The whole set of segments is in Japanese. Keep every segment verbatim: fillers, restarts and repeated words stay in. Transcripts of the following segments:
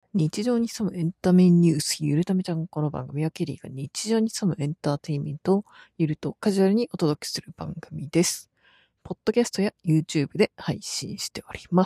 日常に潜むエンタメニュース、ゆるためちゃん。この番組はケリーが日常に潜むエンターテインメントをゆるとカジュアルにお届けする番組です。ポッドキャストや YouTube で配信しております。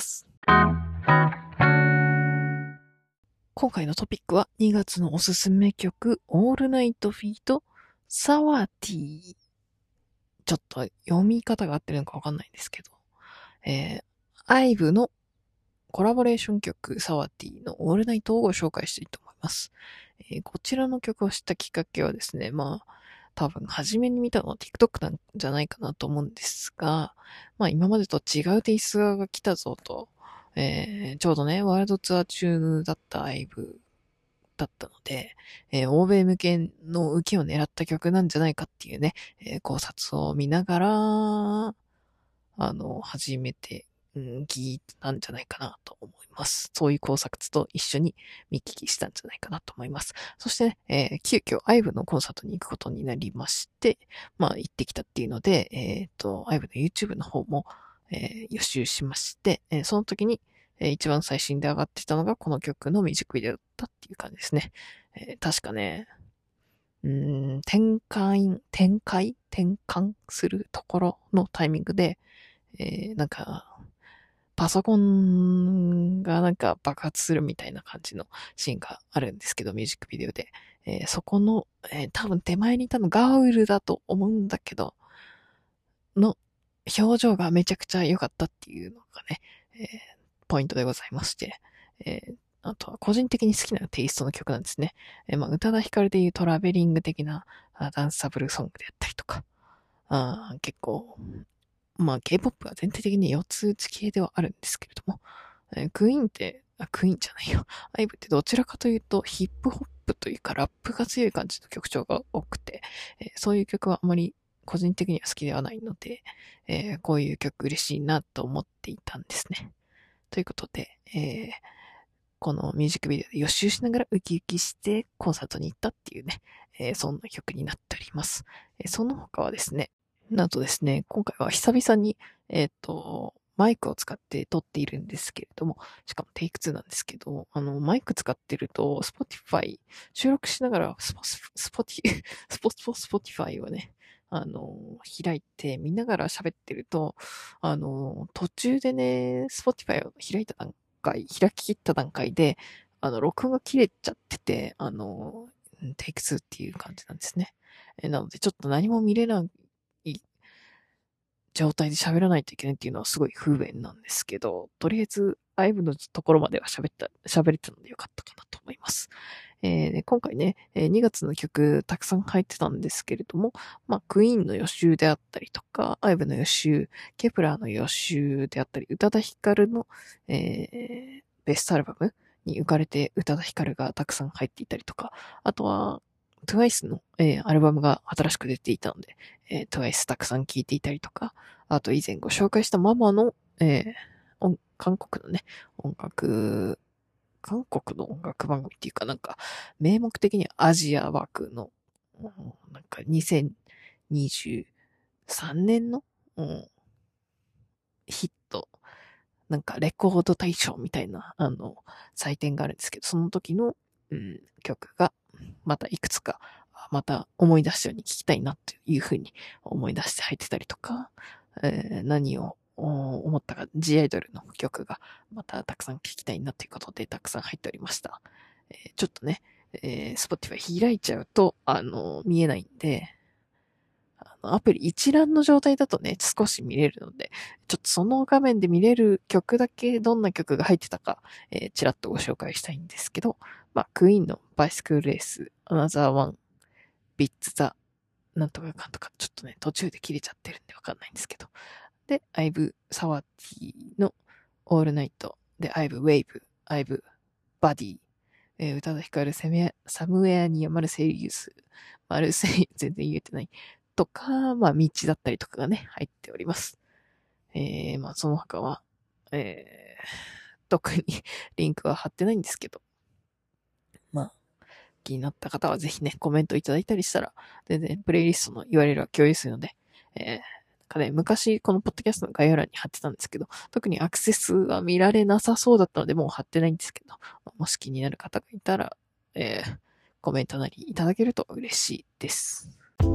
今回のトピックはにがつのおすすめ曲、オールナイトフィート、サワティ。ちょっと読み方が合ってるのかわかんないんですけど、えー、アイブのコラボレーション曲、サワティのオールナイトをご紹介したいと思います。えー、こちらの曲を知ったきっかけはですね、まあ、多分初めに見たのは TikTok なんじゃないかなと思うんですが、まあ今までと違うテイストが来たぞと、えー、ちょうどね、ワールドツアー中だったアイブだったので、えー、欧米向けの受けを狙った曲なんじゃないかっていうね、えー、考察を見ながら、あの、初めて、うん、聞いたんじゃないかなと思います。そういう考察と一緒に見聞きしたんじゃないかなと思います。そしてね、えー、急遽アイブのコンサートに行くことになりまして、まあ行ってきたっていうので、えっと、アイブの YouTube の方も、えー、予習しまして、えー、その時に、えー、一番最新で上がってたのがこの曲のミュージックビデオだったっていう感じですね。えー、確かね、うーん、展開、展開転換するところのタイミングで、えー、なんか、パソコンがなんか爆発するみたいな感じのシーンがあるんですけど、ミュージックビデオで。えー、そこの、えー、多分手前にいたのガウルだと思うんだけど、の表情がめちゃくちゃ良かったっていうのがね、えー、ポイントでございまして、えー、あとは個人的に好きなテイストの曲なんですね。えー、まあ、宇多田ヒカルでいうトラベリング的なダンサブルソングであったりとか、あ結構、まあ K-ポップ は全体的に四つ打ち系ではあるんですけれども、えークイーンって、あ、クイーンじゃないよ。アイブってどちらかというとヒップホップというかラップが強い感じの曲調が多くて、えーそういう曲はあまり個人的には好きではないので、えーこういう曲嬉しいなと思っていたんですね。ということで、えーこのミュージックビデオで予習しながらウキウキしてコンサートに行ったっていうね、えーそんな曲になっております。えーその他はですね、なんとですね、今回は久々に、えっと、マイクを使って撮っているんですけれども、しかもテイクツーなんですけど、あの、マイク使ってると、Spotify、収録しながら、スポ、スポティ、スポ、スポ、スポティファイをね、あの、開いて見ながら喋ってると、あの、途中でね、Spotify を開いた段階、開き切った段階で、あの、録音が切れちゃってて、あの、テイクツーっていう感じなんですね。えなので、ちょっと何も見れない状態で喋らないといけないっていうのはすごい不便なんですけど、とりあえず、アイブのところまでは喋った、喋れたのでよかったかなと思います。えーで今回ね、えーにがつの曲たくさん入ってたんですけれども、まあ、クイーンの予習であったりとか、アイブの予習、ケプラーの予習であったり、宇多田ヒカルの、えーベストアルバムに浮かれて宇多田ヒカルがたくさん入っていたりとか、あとは、トゥワイスの、えーアルバムが新しく出ていたので、えー、トゥワイスたくさん聴いていたりとか、あと以前ご紹介したママの、えー音韓国のね、音楽、韓国の音楽番組っていうかなんか、名目的にはアジア枠の、うんなんかにせんにじゅうさんねんの、うん、ヒット、なんかレコード大賞みたいな、あの、祭典があるんですけど、その時の、うん、曲が、またいくつか、また思い出したように聞きたいなっていうふうに思い出して入ってたりとか、えー何を思ったか、G アイドルの曲がまたたくさん聞きたいなということでたくさん入っておりました。えーちょっとね、えー、Spotify 開いちゃうと、あの、見えないんで、あの、アプリ一覧の状態だとね、少し見れるので、ちょっとその画面で見れる曲だけ、どんな曲が入ってたか、えー、ちらっとご紹介したいんですけど、まあ、クイーンのバイスクールレース、アナザーワン、ビッツザ、なんとかかんとか、ちょっとね、途中で切れちゃってるんでわかんないんですけど。で、アイブ・サワティのオールナイト、で、アイブ・ウェイブ、アイブ・バディ、えー、宇多田ヒカル、セメサムウェアにマルセイユス、マルセイ、全然言えてない。とか、まあ、道だったりとかがね、入っております。えー、まあ、その他は、えー、特にリンクは貼ってないんですけど、まあ、気になった方はぜひね、コメントいただいたりしたら、全然プレイリストの ユーアールエル は共有するので、えー、 かね、昔このポッドキャストの概要欄に貼ってたんですけど、特にアクセスは見られなさそうだったので、もう貼ってないんですけど、もし気になる方がいたら、えー、コメントなりいただけると嬉しいです。と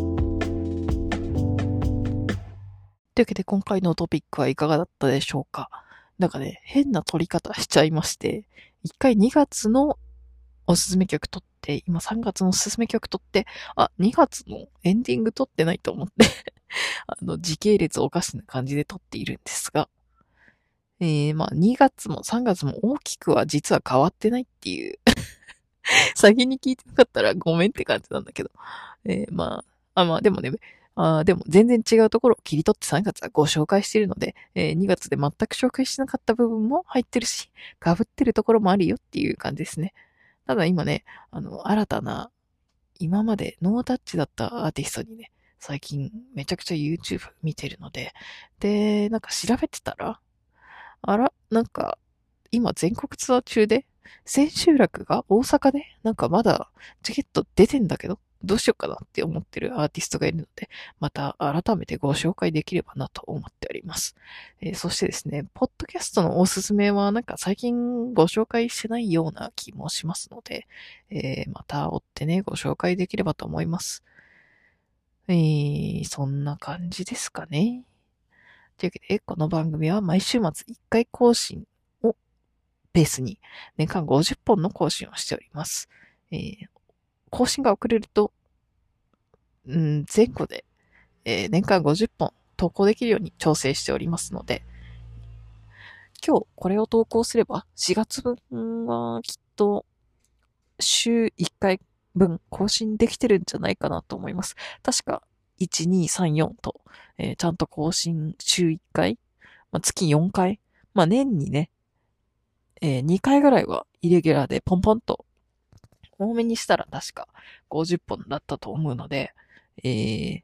いうわけで今回のトピックはいかがだったでしょうか。なんかね、変な撮り方しちゃいまして、一回にがつのおすすめ曲撮って、今さんがつのおすすめ曲撮って、あ、にがつのエンディング撮ってないと思ってあの、時系列おかしな感じで撮っているんですが、えー、まあにがつもさんがつも大きくは実は変わってないっていう先に聞いてなかったらごめんって感じなんだけど、えー、まあ、あ、まあでもね、あでも全然違うところを切り取ってさんがつはご紹介しているので、えー、にがつで全く紹介しなかった部分も入ってるし、被ってるところもあるよっていう感じですね。ただ今ね、あの、新たな、今までノータッチだったアーティストにね、最近めちゃくちゃ YouTube 見てるので、で、なんか調べてたら、あら、なんか、今全国ツアー中で、千秋楽が大阪で、なんかまだチケット出てんだけど、どうしようかなって思ってるアーティストがいるので、また改めてご紹介できればなと思っております。えー、そしてですね、ポッドキャストのおすすめはなんか最近ご紹介してないような気もしますので、えー、また追ってね、ご紹介できればと思います。えー、そんな感じですかね。というわけで、この番組は毎週末いっかい更新をペースに年間ごじゅっぽんの更新をしております。えー、更新が遅れると、うん、前後で、えー、年間ごじゅっぽん投稿できるように調整しておりますので、今日これを投稿すればしがつぶんはきっと週いっかいぶん更新できてるんじゃないかなと思います。確かいち、に、さん、よんと、えー、ちゃんと更新週いっかい、まあ、月よんかい、まあ、年にね、えー、にかいぐらいはイレギュラーでポンポンと多めにしたら確かごじゅっぽんだったと思うので、えー、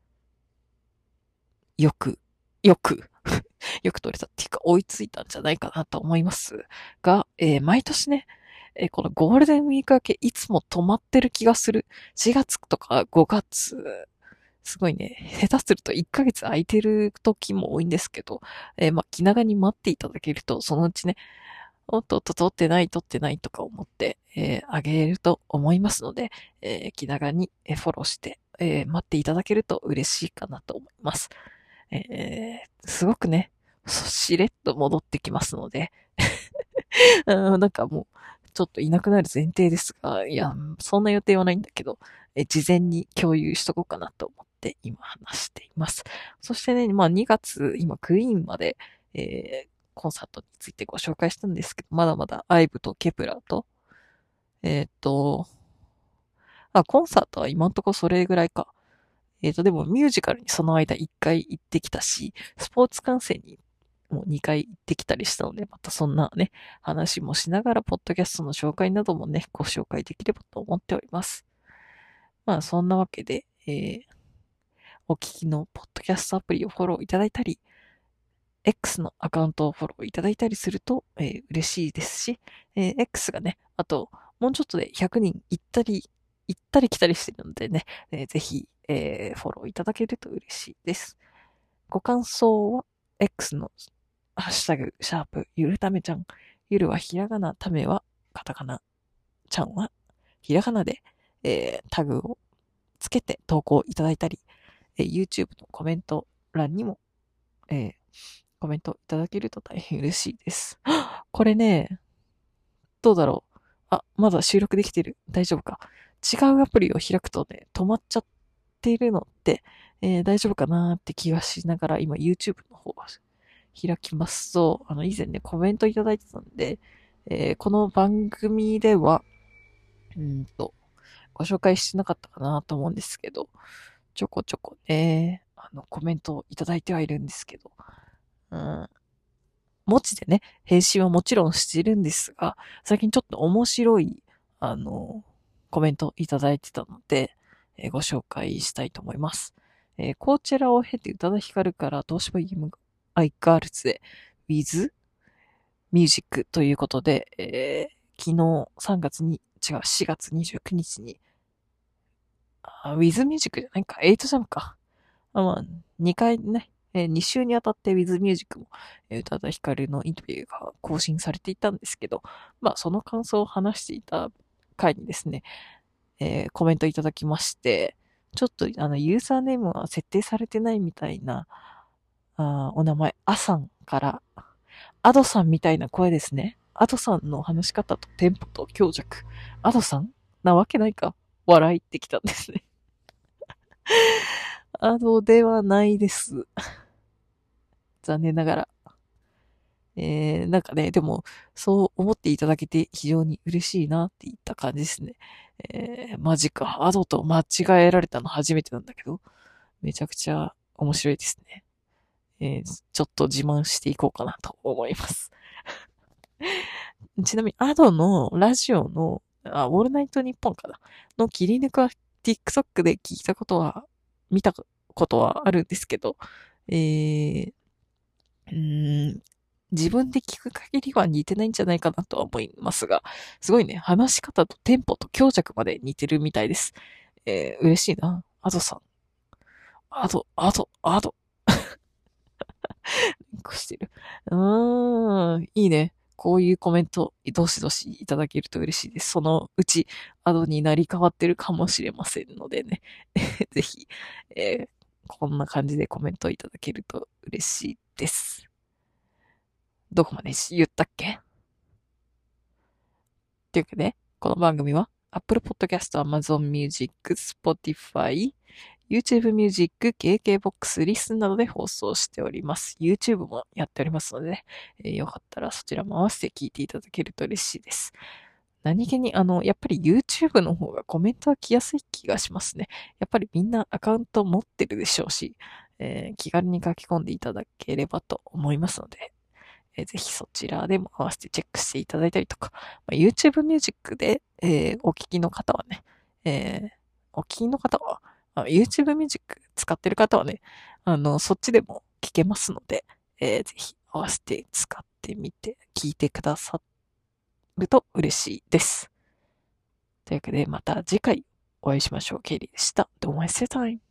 よく、よくよく撮れたっていうか追いついたんじゃないかなと思いますが、えー、毎年ね、えー、このゴールデンウィーク明けいつも止まってる気がする。しがつとかごがつ、すごいね、下手するといっかげつ空いてる時も多いんですけど、えー、まあ、気長に待っていただけると、そのうちね、おっとっと撮ってない撮ってないとか思って、えー、あげると思いますので、えー、気長にフォローして、えー、待っていただけると嬉しいかなと思います。えー、すごくね、しれっと戻ってきますので、うん、なんかもう、ちょっといなくなる前提ですが、いや、そんな予定はないんだけど、え事前に共有しとこうかなと思って今話しています。そしてね、まあにがつ、今クイーンまで、えー、コンサートについてご紹介したんですけど、まだまだアイブとケプラーと、えっ、と、あ、コンサートは今んとこそれぐらいか。えっ、と、でもミュージカルにその間いっかい行ってきたし、スポーツ観戦にもうにかい行ってきたりしたので、またそんなね、話もしながら、ポッドキャストの紹介などもね、ご紹介できればと思っております。まあ、そんなわけで、えー、お聞きのポッドキャストアプリをフォローいただいたり、X のアカウントをフォローいただいたりすると、えー、嬉しいですし、えー、X がね、あと、もうちょっとでひゃくにん行ったり、行ったり来たりしてるのでね、えー、ぜひ、えー、フォローいただけると嬉しいです。ご感想は、X のハッシュタグ、シャープ、ゆるためちゃん。ゆるはひらがな、ためはカタカナ、ちゃんはひらがなで、えー、タグをつけて投稿いただいたり、えー、YouTube のコメント欄にも、えー、コメントいただけると大変嬉しいです。これね、どうだろう。あ、まだ収録できてる。大丈夫か。違うアプリを開くとね、止まっちゃっているのって、えー、大丈夫かなーって気がしながら、今 YouTube の方を開きますと、あの、以前ね、コメントいただいてたんで、えー、この番組では、うんと、ご紹介してなかったかなと思うんですけど、ちょこちょこね、あの、コメントいただいてはいるんですけど、うん、文字でね、返信はもちろんしているんですが、最近ちょっと面白い、あの、コメントいただいてたので、えーご紹介したいと思います。えーこちらを経て宇多田ヒカルから東芝 イーエムアイ ガールズで With Music ということで、えー昨日さんがつに、違う、しがつにじゅうくにちに、あ With Music じゃないか、エイトジャムか。あまあ、 にかいね、えー、に週にあたって With Music も、えー、宇多田ヒカルのインタビューが更新されていたんですけど、まあその感想を話していた回にですね、えー、コメントいただきまして、ちょっとあのユーザーネームは設定されてないみたいな、あお名前、アさんから、アドさんみたいな声ですね。アドさんの話し方とテンポと強弱。アドさんなわけないか。笑いってきたんですね。アドではないです。残念ながら。えー、なんかね、でも、そう思っていただけて非常に嬉しいなって言った感じですね。えー、マジか。アドと間違えられたの初めてなんだけど、めちゃくちゃ面白いですね。えー、ちょっと自慢していこうかなと思います。ちなみに、アドのラジオの、あ、オールナイトニッポンかなの切り抜きは TikTok で聞いたことは、見たことはあるんですけど、えー、うーん、自分で聞く限りは似てないんじゃないかなとは思いますが、すごいね、話し方とテンポと強弱まで似てるみたいです。えー、嬉しいな。アドさん。アド、アド、アド。してる。うーん、いいね。こういうコメント、どしどしいただけると嬉しいです。そのうち、アドになり変わってるかもしれませんのでね。ぜひ、えー、こんな感じでコメントいただけると嬉しいです。どこまで言ったっけというわけで、この番組は Apple Podcast、Amazon Music、Spotify、YouTube Music、ケーケーボックス、リスンなどで放送しております。YouTube もやっておりますので、ね、えー、よかったらそちらも合わせて聞いていただけると嬉しいです。何気に、あの、やっぱり YouTube の方がコメントは来やすい気がしますね。やっぱりみんなアカウント持ってるでしょうし、えー、気軽に書き込んでいただければと思いますので、えー、ぜひそちらでも合わせてチェックしていただいたりとか、まあ、YouTube Music で、えー、お聞きの方はね、えー、お聞きの方は、YouTube Music 使ってる方はね、あの、そっちでも聞けますので、えー、ぜひ合わせて使ってみて、聞いてくださると嬉しいです。というわけで、また次回お会いしましょう。ケイリーでした。Don't waste your time.